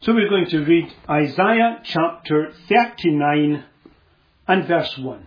So we're going to read Isaiah chapter 39 and verse 1.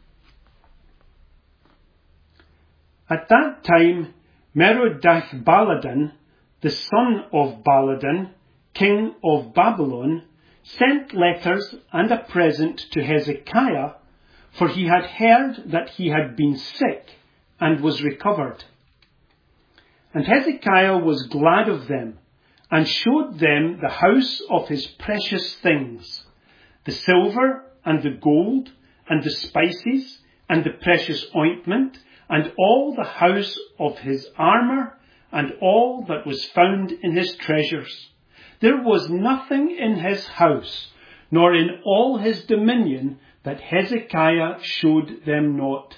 At that time, Merodach-Baladan, the son of Baladan, king of Babylon, sent letters and a present to Hezekiah, for he had heard that he had been sick and was recovered. And Hezekiah was glad of them, and showed them the house of his precious things, the silver and the gold, and the spices, and the precious ointment, and all the house of his armour, and all that was found in his treasures. There was nothing in his house, nor in all his dominion, that Hezekiah showed them not.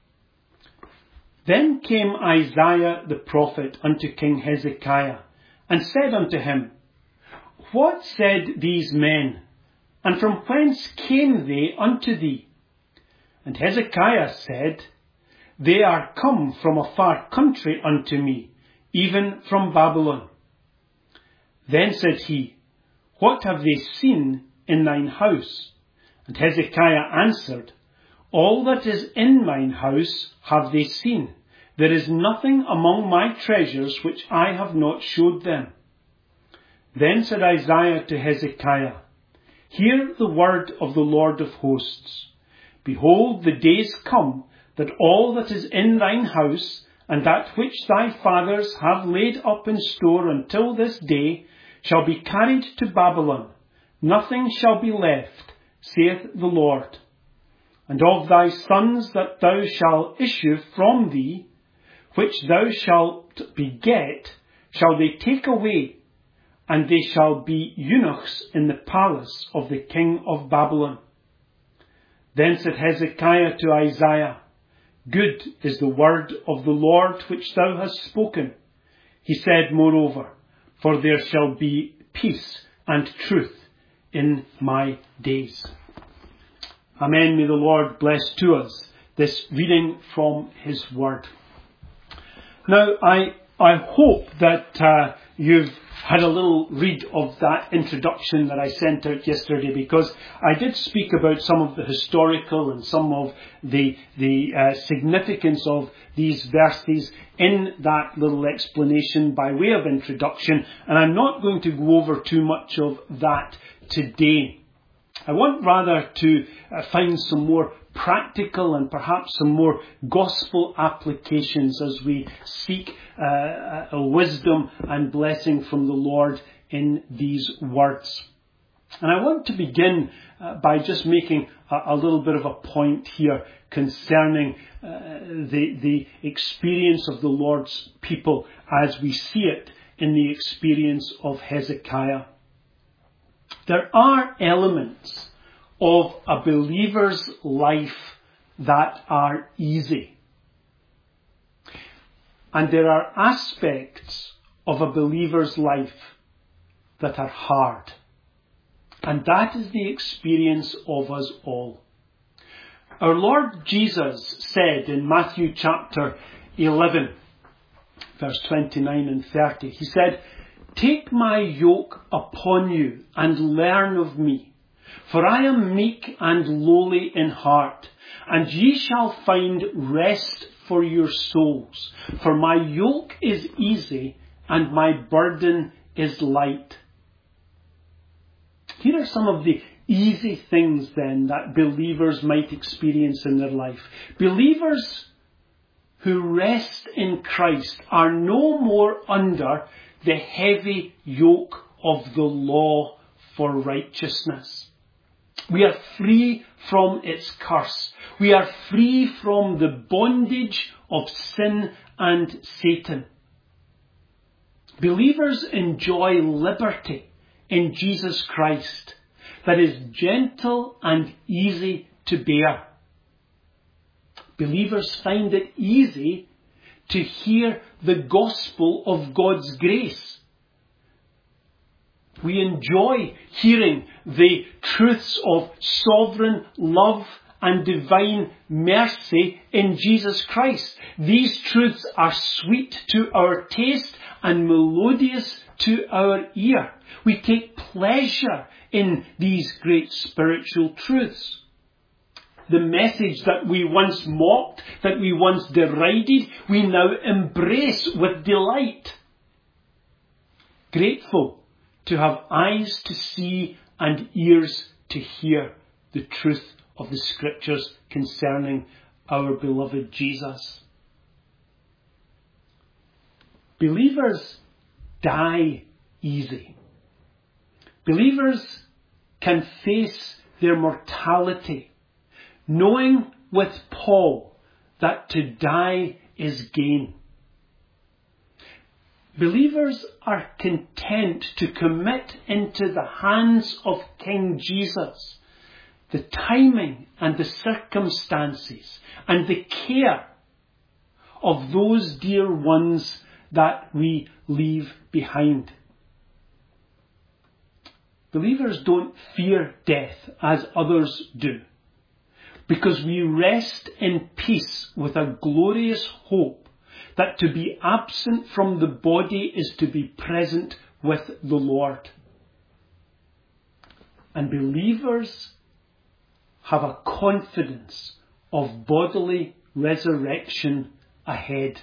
Then came Isaiah the prophet unto King Hezekiah, and said unto him, What said these men, and from whence came they unto thee? And Hezekiah said, They are come from a far country unto me, even from Babylon. Then said he, What have they seen in thine house? And Hezekiah answered, All that is in mine house have they seen. There is nothing among my treasures which I have not showed them. Then said Isaiah to Hezekiah, Hear the word of the Lord of hosts. Behold, the days come, that all that is in thine house, and that which thy fathers have laid up in store until this day, shall be carried to Babylon. Nothing shall be left, saith the Lord. And of thy sons that thou shalt issue from thee, which thou shalt beget, shall they take away, and they shall be eunuchs in the palace of the king of Babylon. Then said Hezekiah to Isaiah, Good is the word of the Lord which thou hast spoken. He said, moreover, For there shall be peace and truth in my days. Amen. May the Lord bless to us this reading from his word. Now, I hope that you've had a little read of that introduction that I sent out yesterday, because I did speak about some of the historical and some of the significance of these verses in that little explanation by way of introduction, and I'm not going to go over too much of that today. I want rather to find some more practical and perhaps some more gospel applications as we seek a wisdom and blessing from the Lord in these words. And I want to begin by just making a little bit of a point here concerning the experience of the Lord's people as we see it in the experience of Hezekiah. There are elements of a believer's life that are easy. And there are aspects of a believer's life that are hard. And that is the experience of us all. Our Lord Jesus said in Matthew chapter 11, verse 29 and 30, he said, Take my yoke upon you and learn of me, for I am meek and lowly in heart, and ye shall find rest for your souls. For my yoke is easy and my burden is light. Here are some of the easy things then that believers might experience in their life. Believers who rest in Christ are no more under the heavy yoke of the law for righteousness. We are free from its curse. We are free from the bondage of sin and Satan. Believers enjoy liberty in Jesus Christ that is gentle and easy to bear. Believers find it easy to hear the gospel of God's grace. We enjoy hearing the truths of sovereign love and divine mercy in Jesus Christ. These truths are sweet to our taste and melodious to our ear. We take pleasure in these great spiritual truths. The message that we once mocked, that we once derided, we now embrace with delight. Grateful to have eyes to see and ears to hear the truth of the Scriptures concerning our beloved Jesus. Believers die easy. Believers can face their mortality, knowing with Paul that to die is gain. Believers are content to commit into the hands of King Jesus the timing and the circumstances and the care of those dear ones that we leave behind. Believers don't fear death as others do, because we rest in peace with a glorious hope that to be absent from the body is to be present with the Lord. And believers have a confidence of bodily resurrection ahead.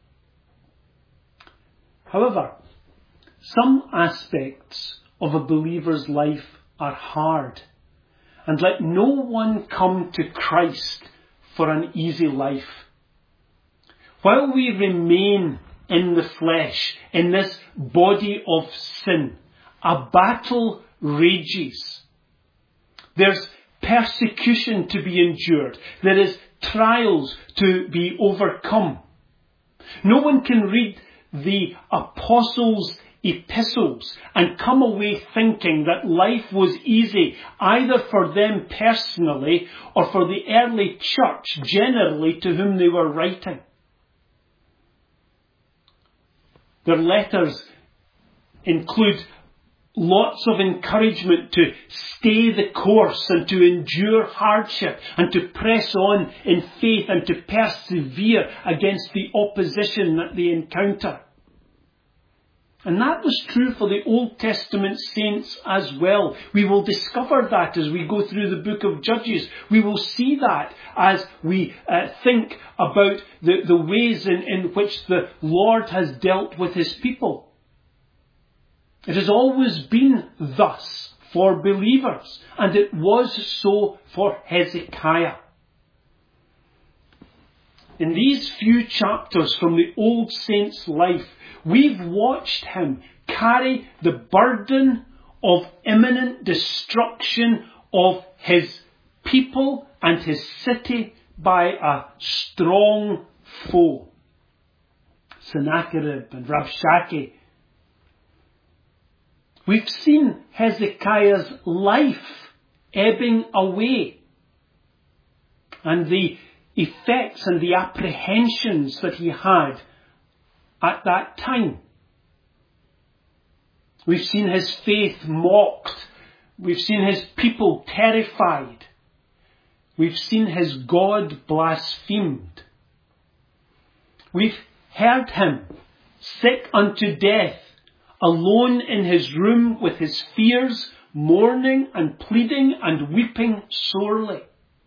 However, some aspects of a believer's life are hard, and let no one come to Christ for an easy life. While we remain in the flesh, in this body of sin, a battle rages. There's persecution to be endured. There is trials to be overcome. No one can read the apostles' epistles and come away thinking that life was easy either for them personally or for the early church generally to whom they were writing. Their letters include lots of encouragement to stay the course and to endure hardship and to press on in faith and to persevere against the opposition that they encounter. And that was true for the Old Testament saints as well. We will discover that as we go through the book of Judges. We will see that as we think about the ways in which the Lord has dealt with his people. It has always been thus for believers, and it was so for Hezekiah. In these few chapters from the old saint's life, we've watched him carry the burden of imminent destruction of his people and his city by a strong foe, Sennacherib and Rabshakeh. We've seen Hezekiah's life ebbing away and the effects and the apprehensions that he had at that time. We've seen his faith mocked. We've seen his people terrified. We've seen his God blasphemed. We've heard him sick unto death, alone in his room with his fears, mourning and pleading and weeping sorely.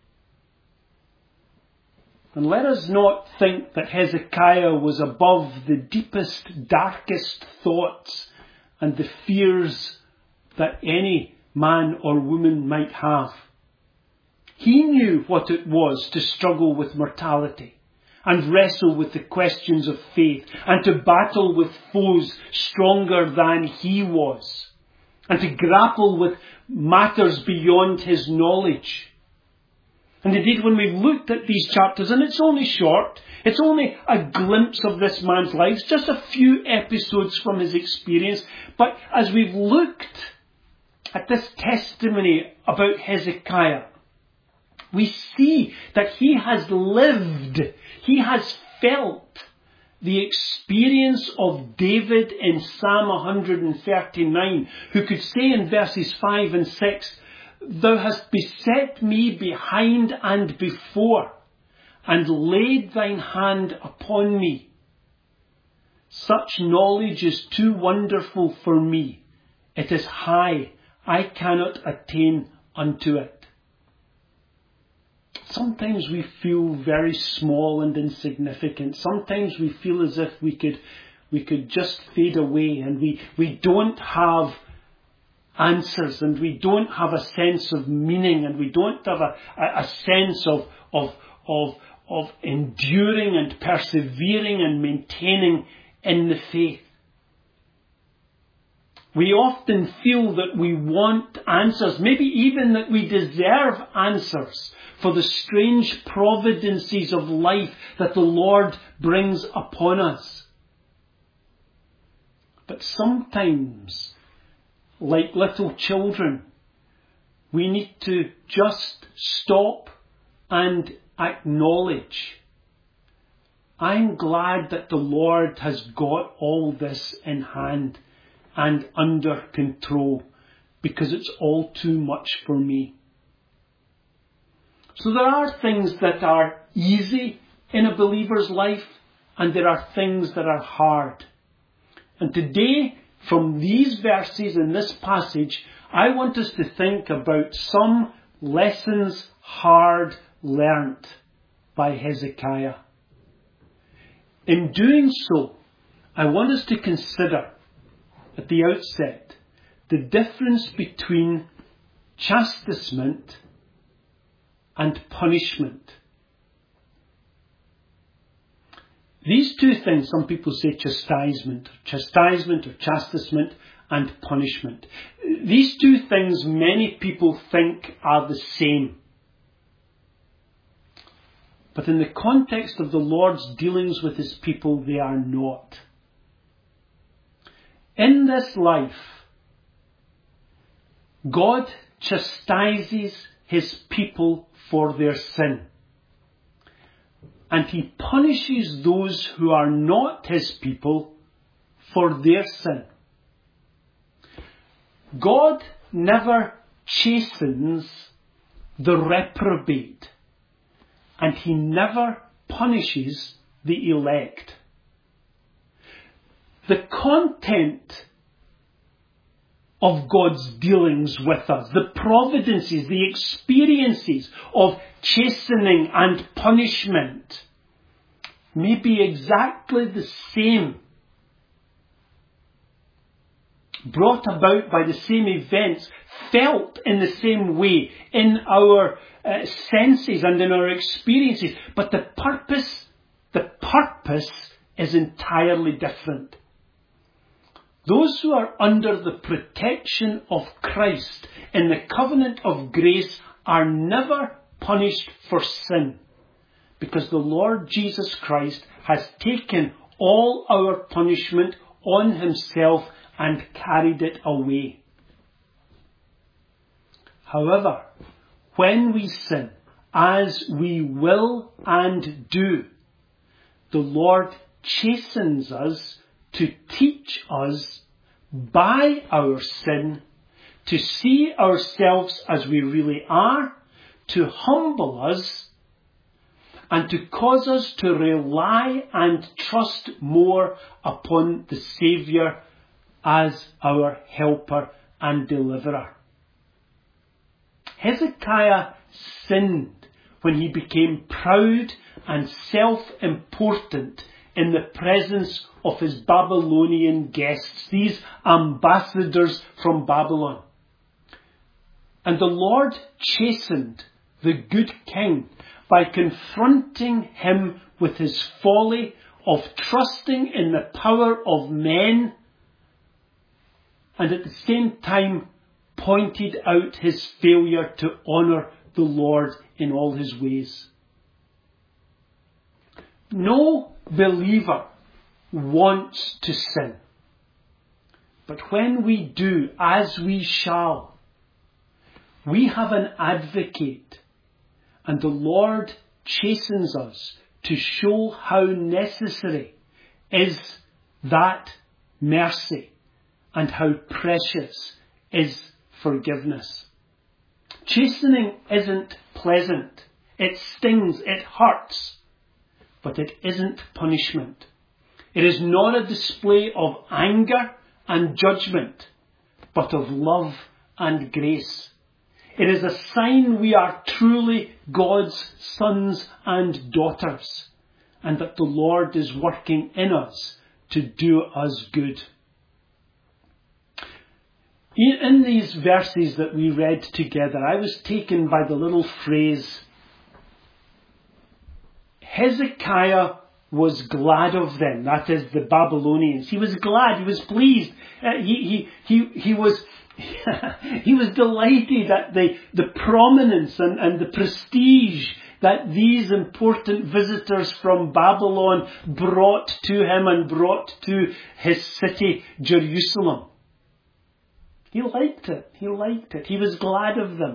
And let us not think that Hezekiah was above the deepest, darkest thoughts and the fears that any man or woman might have. He knew what it was to struggle with mortality and wrestle with the questions of faith and to battle with foes stronger than he was and to grapple with matters beyond his knowledge. And indeed, when we've looked at these chapters, and it's only short, it's only a glimpse of this man's life, just a few episodes from his experience, but as we've looked at this testimony about Hezekiah, we see that he has lived, he has felt the experience of David in Psalm 139, who could say in verses 5 and 6, Thou hast beset me behind and before, and laid thine hand upon me. Such knowledge is too wonderful for me. It is high. I cannot attain unto it. Sometimes we feel very small and insignificant. Sometimes we feel as if we could just fade away, and we don't have answers, and we don't have a sense of meaning, and we don't have a sense of enduring and persevering and maintaining in the faith. We often feel that we want answers, maybe even that we deserve answers for the strange providences of life that the Lord brings upon us. But sometimes, like little children, we need to just stop and acknowledge, I'm glad that the Lord has got all this in hand and under control, because it's all too much for me. So there are things that are easy in a believer's life, and there are things that are hard. And today, from these verses in this passage, I want us to think about some lessons hard learnt by Hezekiah. In doing so, I want us to consider at the outset the difference between chastisement and punishment. These two things, some people say chastisement or chastisement and punishment. These two things many people think are the same. But in the context of the Lord's dealings with his people, they are not. In this life, God chastises his people for their sin. And he punishes those who are not his people for their sin. God never chastens the reprobate, and he never punishes the elect. The content of God's dealings with us, the providences, the experiences of chastening and punishment may be exactly the same, brought about by the same events, felt in the same way in our senses and in our experiences, but the purpose is entirely different. Those who are under the protection of Christ in the covenant of grace are never punished for sin, because the Lord Jesus Christ has taken all our punishment on himself and carried it away. However, when we sin, as we will and do, the Lord chastens us to teach us by our sin to see ourselves as we really are, to humble us, and to cause us to rely and trust more upon the Saviour as our helper and deliverer. Hezekiah sinned when he became proud and self-important in the presence of his Babylonian guests, these ambassadors from Babylon. And the Lord chastened the good king by confronting him with his folly of trusting in the power of men, and at the same time pointed out his failure to honour the Lord in all his ways. No believer wants to sin. But when we do, as we shall, we have an advocate, and the Lord chastens us to show how necessary is that mercy and how precious is forgiveness. Chastening isn't pleasant. It stings, it hurts. But it isn't punishment. It is not a display of anger and judgment, but of love and grace. It is a sign we are truly God's sons and daughters, and that the Lord is working in us to do us good. In these verses that we read together, I was taken by the little phrase, Hezekiah was glad of them. That is, the Babylonians. He was glad. He was pleased. He was he was delighted at the prominence and the prestige that these important visitors from Babylon brought to him and brought to his city, Jerusalem. He liked it. He liked it. He was glad of them.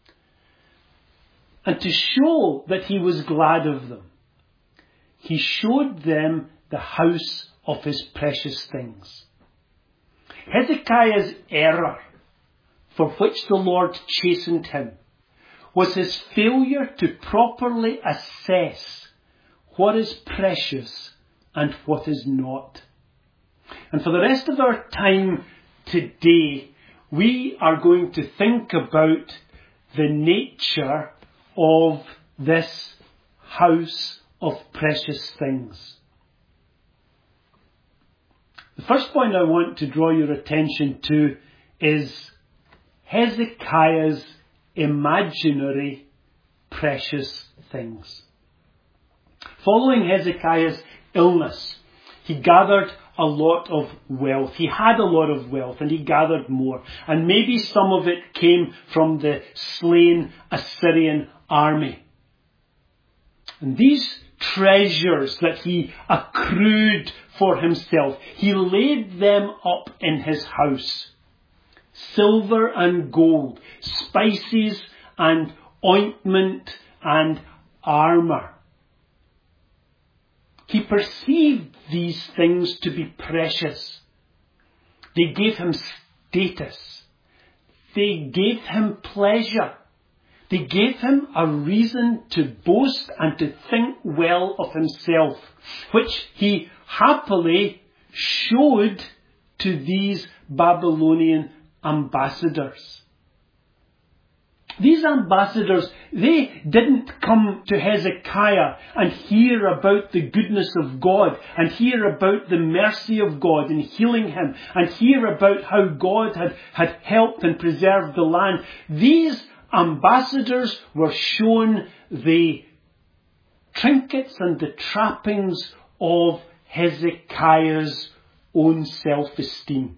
And to show that he was glad of them, he showed them the house of his precious things. Hezekiah's error, for which the Lord chastened him, was his failure to properly assess what is precious and what is not. And for the rest of our time today, we are going to think about the nature of this house of precious things. The first point I want to draw your attention to is Hezekiah's imaginary precious things. Following Hezekiah's illness, he gathered a lot of wealth. He had a lot of wealth and he gathered more. And maybe some of it came from the slain Assyrian army. And these treasures that he accrued for himself, he laid them up in his house. Silver and gold, spices and ointment and armour. He perceived these things to be precious. They gave him status. They gave him pleasure. They gave him a reason to boast and to think well of himself, which he happily showed to these Babylonian ambassadors. These ambassadors, they didn't come to Hezekiah and hear about the goodness of God and hear about the mercy of God in healing him and hear about how God had helped and preserved the land. These ambassadors were shown the trinkets and the trappings of Hezekiah's own self-esteem.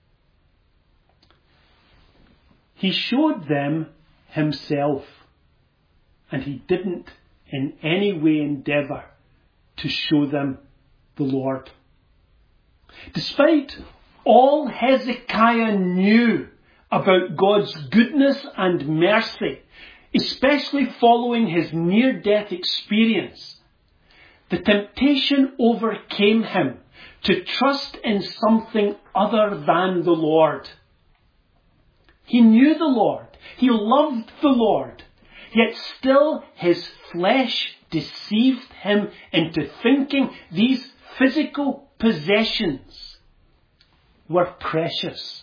He showed them himself, and he didn't in any way endeavour to show them the Lord. Despite all Hezekiah knew about God's goodness and mercy, especially following his near-death experience, the temptation overcame him to trust in something other than the Lord. He knew the Lord. He loved the Lord. Yet still his flesh deceived him into thinking these physical possessions were precious.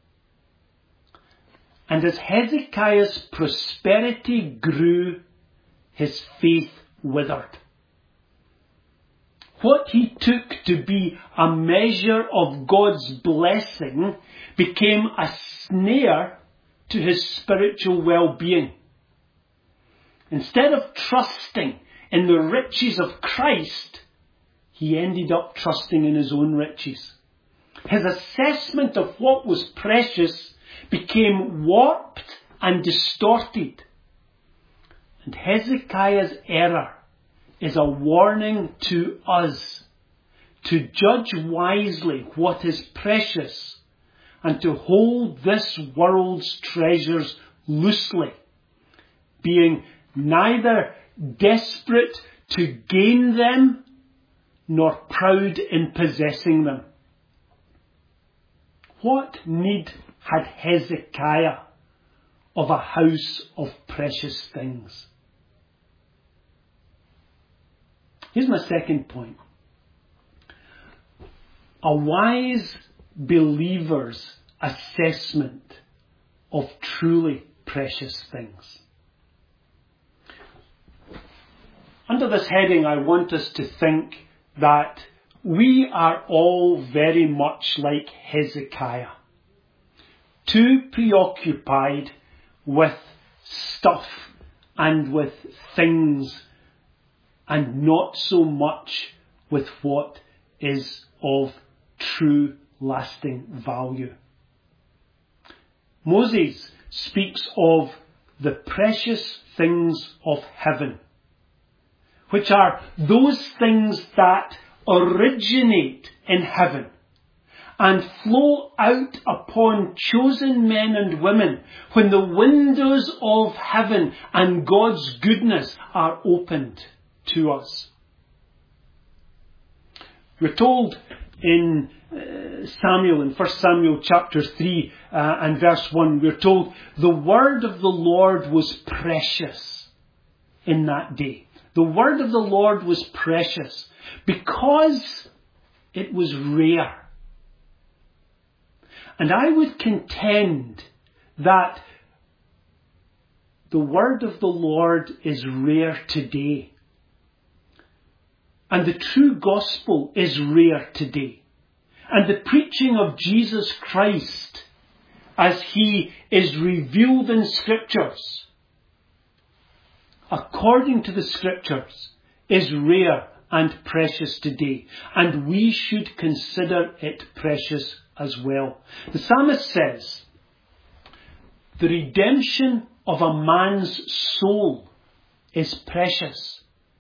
And as Hezekiah's prosperity grew, his faith withered. What he took to be a measure of God's blessing became a snare to his spiritual well-being. Instead of trusting in the riches of Christ, he ended up trusting in his own riches. His assessment of what was precious became warped and distorted. And Hezekiah's error is a warning to us to judge wisely what is precious and to hold this world's treasures loosely, being neither desperate to gain them nor proud in possessing them. What need had Hezekiah of a house of precious things. Here's my second point. A wise believer's assessment of truly precious things. Under this heading, I want us to think that we are all very much like Hezekiah, too preoccupied with stuff and with things, and not so much with what is of true lasting value. Moses speaks of the precious things of heaven, which are those things that originate in heaven and flow out upon chosen men and women when the windows of heaven and God's goodness are opened to us. We're told in Samuel, in 1 Samuel chapter 3 and verse 1, we're told the word of the Lord was precious in that day. The word of the Lord was precious because it was rare. And I would contend that the word of the Lord is rare today. And the true gospel is rare today. And the preaching of Jesus Christ as he is revealed in Scriptures, according to the Scriptures, is rare and precious today. And we should consider it precious as well. The psalmist says, the redemption of a man's soul is precious.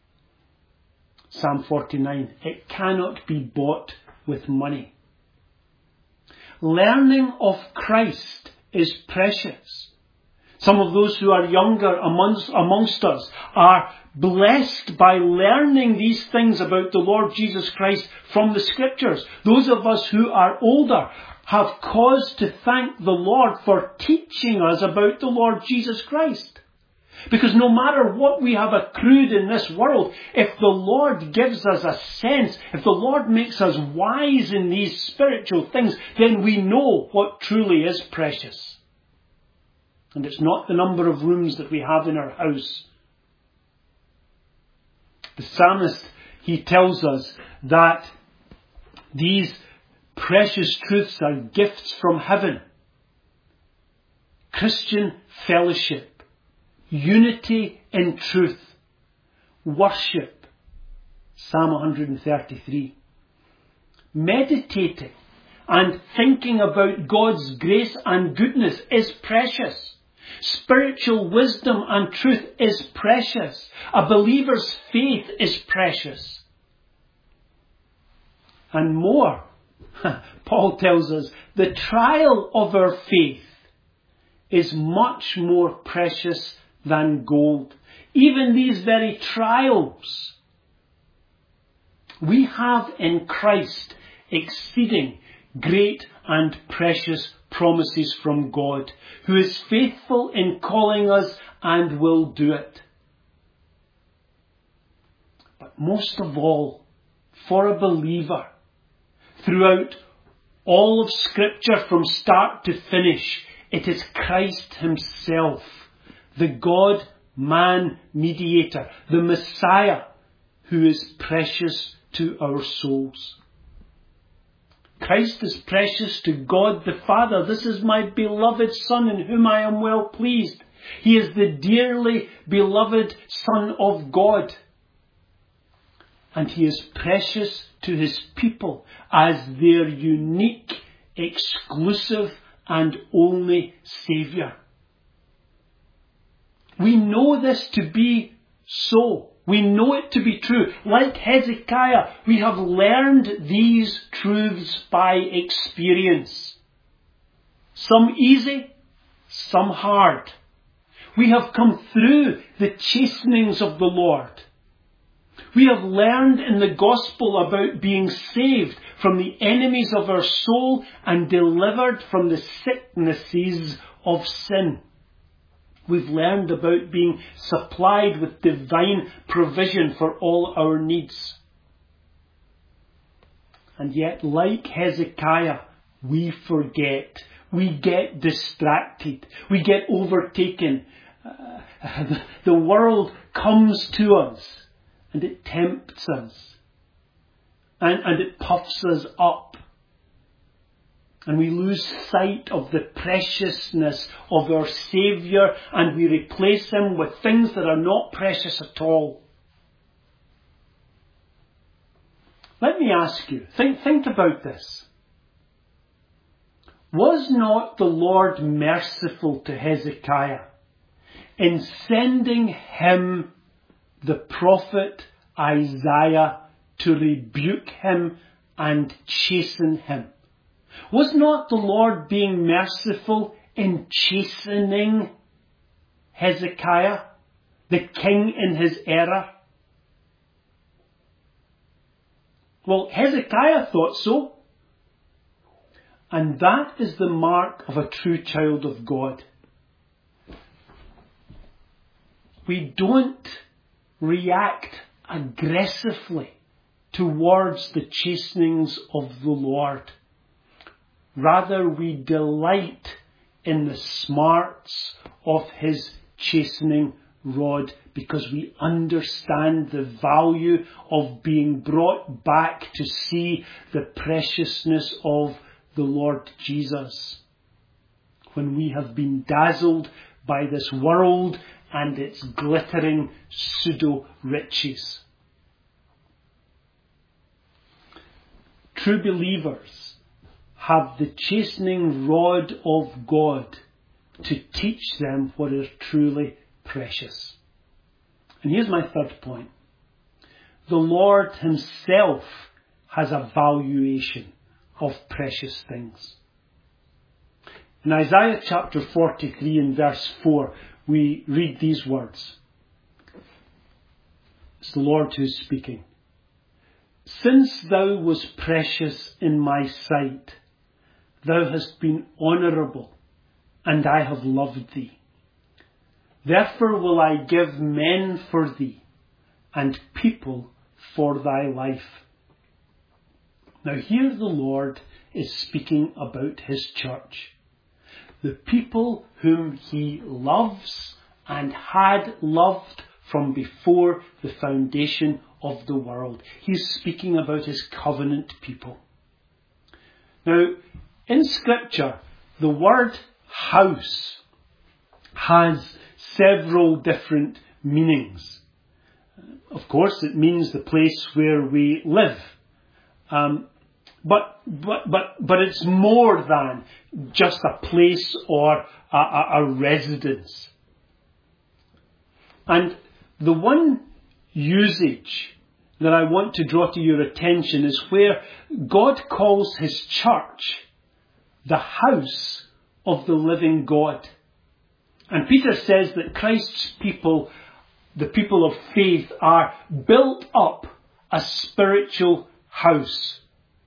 Psalm 49, it cannot be bought with money. Learning of Christ is precious. Some of those who are younger amongst us are blessed by learning these things about the Lord Jesus Christ from the Scriptures. Those of us who are older have cause to thank the Lord for teaching us about the Lord Jesus Christ. Because no matter what we have accrued in this world, if the Lord gives us a sense, if the Lord makes us wise in these spiritual things, then we know what truly is precious. And it's not the number of rooms that we have in our house. The psalmist, he tells us that these precious truths are gifts from heaven. Christian fellowship. Unity in truth. Worship. Psalm 133. Meditating and thinking about God's grace and goodness is precious. Spiritual wisdom and truth is precious. A believer's faith is precious. And more, Paul tells us, the trial of our faith is much more precious than gold. Even these very trials, we have in Christ exceeding great and precious promises from God, who is faithful in calling us and will do it. But most of all, for a believer, throughout all of Scripture from start to finish, it is Christ himself, the God-man mediator, the Messiah, who is precious to our souls. Christ is precious to God the Father. This is my beloved Son in whom I am well pleased. He is the dearly beloved Son of God. And he is precious to his people as their unique, exclusive and only Saviour. We know this to be so. We know it to be true. Like Hezekiah, we have learned these truths by experience. Some easy, some hard. We have come through the chastenings of the Lord. We have learned in the gospel about being saved from the enemies of our soul and delivered from the sicknesses of sin. We've learned about being supplied with divine provision for all our needs. And yet, like Hezekiah, we forget. We get distracted. We get overtaken. The world comes to us and it tempts us. And it puffs us up. And we lose sight of the preciousness of our Saviour, and we replace Him with things that are not precious at all. Let me ask you, think about this. Was not the Lord merciful to Hezekiah in sending him the prophet Isaiah to rebuke him and chasten him? Was not the Lord being merciful in chastening Hezekiah, the king in his era? Well, Hezekiah thought so. And that is the mark of a true child of God. We don't react aggressively towards the chastenings of the Lord. Rather, we delight in the smarts of His chastening rod because we understand the value of being brought back to see the preciousness of the Lord Jesus. When we have been dazzled by this world and its glittering pseudo-riches. True believers have the chastening rod of God to teach them what is truly precious. And here's my third point. The Lord Himself has a valuation of precious things. In Isaiah chapter 43 and verse 4, we read these words. It's the Lord who is speaking. Since thou was precious in my sight, thou hast been honourable, and I have loved thee. Therefore will I give men for thee, and people for thy life. Now here the Lord is speaking about His church. The people whom He loves and had loved from before the foundation of the world. He's speaking about His covenant people. Now, in Scripture, the word house has several different meanings. Of course, it means the place where we live. But it's more than just a place or a residence. And the one usage that I want to draw to your attention is where God calls His church the house of the living God. And Peter says that Christ's people, the people of faith, are built up a spiritual house.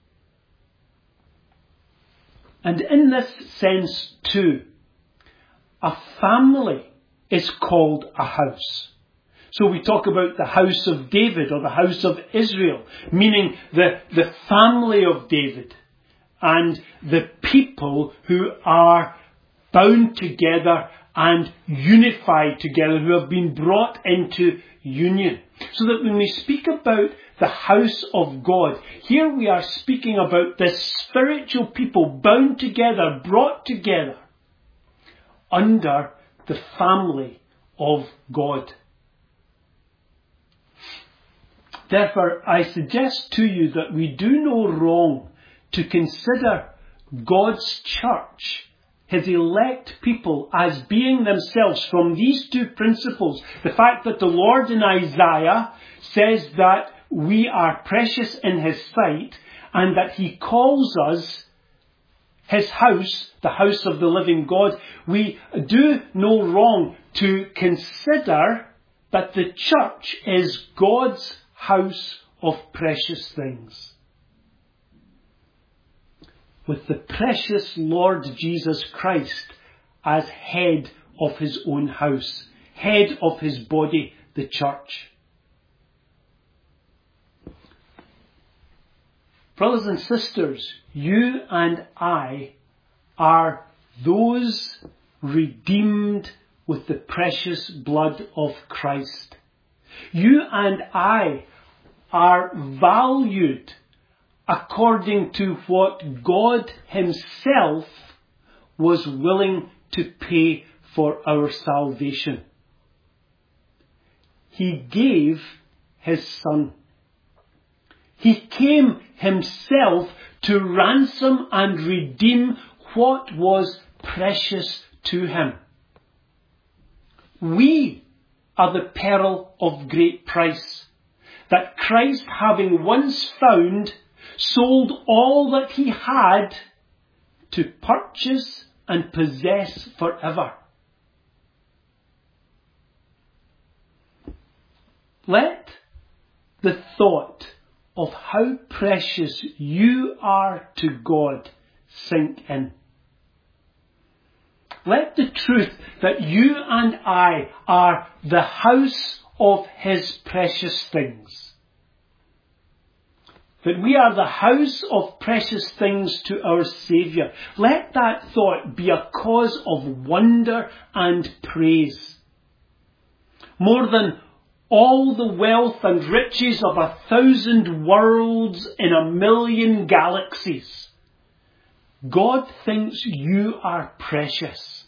And in this sense too, a family is called a house. So we talk about the house of David or the house of Israel, meaning the family of David and the people who are bound together and unified together, who have been brought into union. So that when we speak about the house of God, here we are speaking about this spiritual people bound together, brought together under the family of God. Therefore, I suggest to you that we do no wrong to consider God's church, His elect people, as being themselves from these two principles. The fact that the Lord in Isaiah says that we are precious in His sight and that He calls us His house, the house of the living God. We do no wrong to consider that the church is God's house of precious things. With the precious Lord Jesus Christ as head of his own house, head of his body, the church. Brothers and sisters, you and I are those redeemed with the precious blood of Christ. You and I are valued according to what God himself was willing to pay for our salvation. He gave his Son. He came himself to ransom and redeem what was precious to him. We are the pearl of great price, that Christ, having once found, sold all that he had to purchase and possess forever. Let the thought of how precious you are to God sink in. Let the truth that you and I are the house of his precious things, that we are the house of precious things to our Saviour, let that thought be a cause of wonder and praise. More than all the wealth and riches of 1,000 worlds in 1,000,000 galaxies, God thinks you are precious.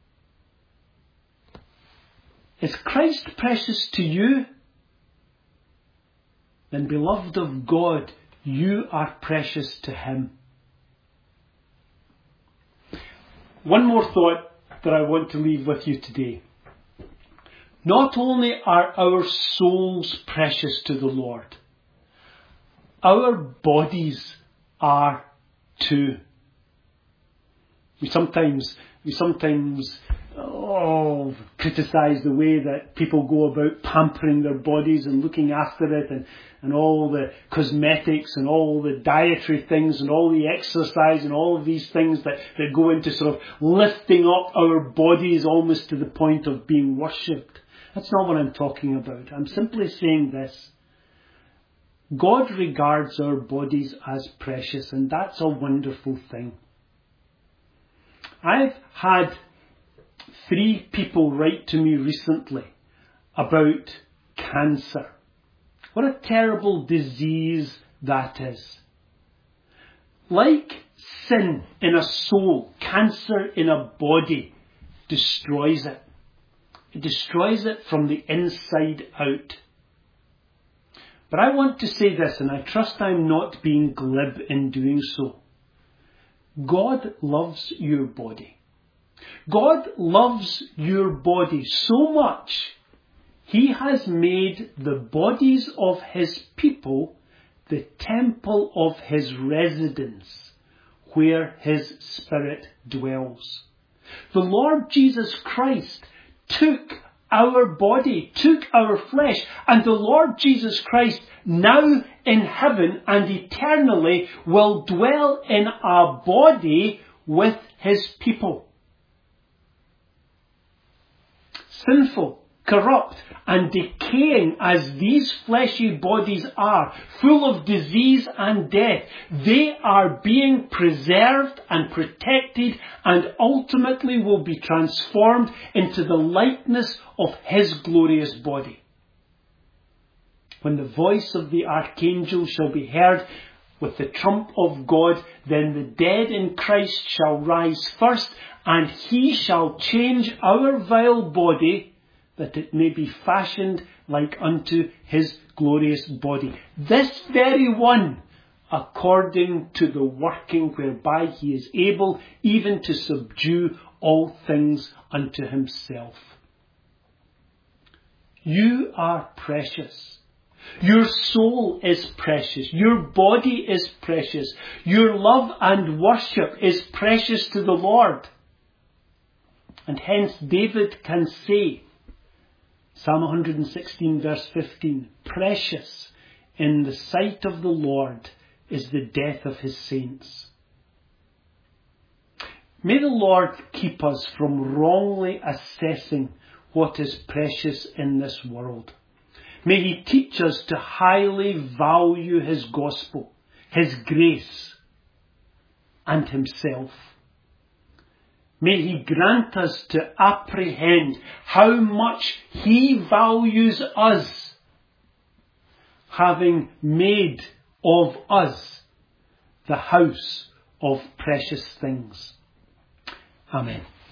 Is Christ precious to you? Then, beloved of God, you are precious to him. One more thought that I want to leave with you today. Not only are our souls precious to the Lord, our bodies are too. We sometimes criticise the way that people go about pampering their bodies and looking after it, and all the cosmetics and all the dietary things and all the exercise and all of these things that go into sort of lifting up our bodies almost to the point of being worshipped. That's not what I'm talking about. I'm simply saying this. God regards our bodies as precious, and that's a wonderful thing. I've had 3 people write to me recently about cancer. What a terrible disease that is. Like sin in a soul, cancer in a body destroys it. It destroys it from the inside out. But I want to say this, and I trust I'm not being glib in doing so. God loves your body. God loves your body so much, he has made the bodies of his people the temple of his residence, where his Spirit dwells. The Lord Jesus Christ took our body, took our flesh, and the Lord Jesus Christ now in heaven and eternally will dwell in a body with his people. Sinful, corrupt and decaying as these fleshy bodies are, full of disease and death, they are being preserved and protected and ultimately will be transformed into the likeness of his glorious body. When the voice of the archangel shall be heard with the trump of God, then the dead in Christ shall rise first, and he shall change our vile body, that it may be fashioned like unto his glorious body. This very one, according to the working whereby he is able even to subdue all things unto himself. You are precious. Your soul is precious. Your body is precious. Your love and worship is precious to the Lord. And hence David can say, Psalm 116 verse 15, precious in the sight of the Lord is the death of his saints. May the Lord keep us from wrongly assessing what is precious in this world. May He teach us to highly value His gospel, His grace, and Himself. May He grant us to apprehend how much He values us, having made of us the house of precious things. Amen.